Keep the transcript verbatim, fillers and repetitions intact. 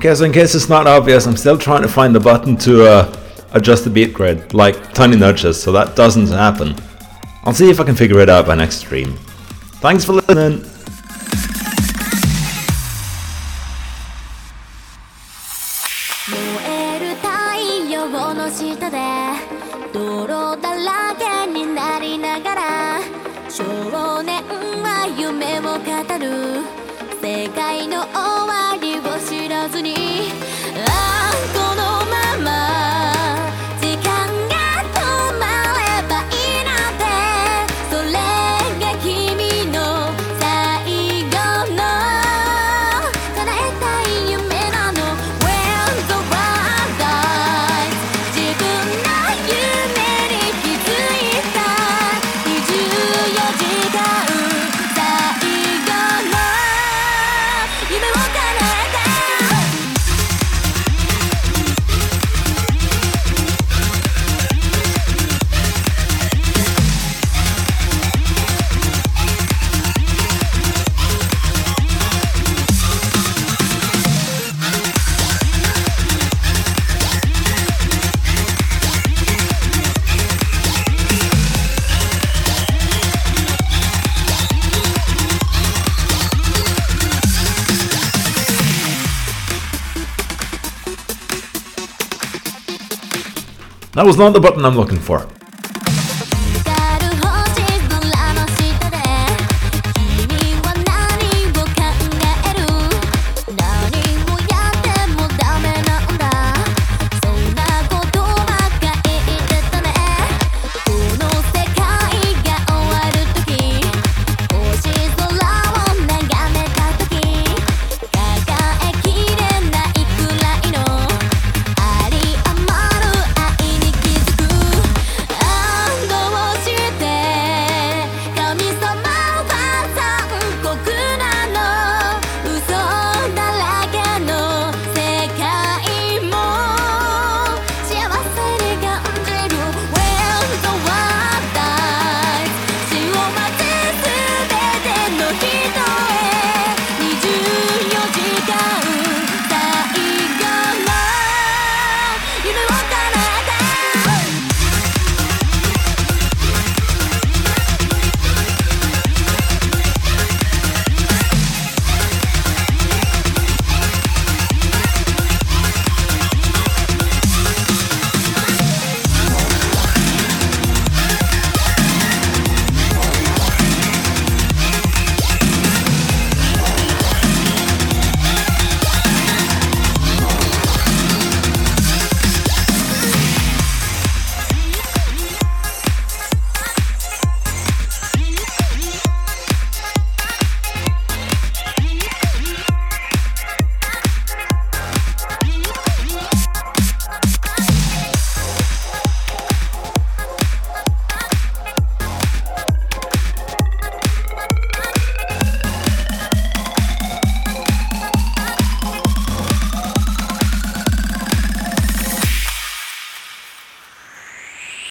Okay, so in case it's not obvious, I'm still trying to find the button to uh, adjust the beat grid, like tiny nudges, so that doesn't happen. I'll see if I can figure it out by next stream. Thanks for listening! 世界の終わりを知らずにああこのまま時間が止まればいいなんてそれが君の最後の叶えたい夢なの When the world dies 自分の夢に気づいたにじゅうよじかん That was not the button I'm looking for.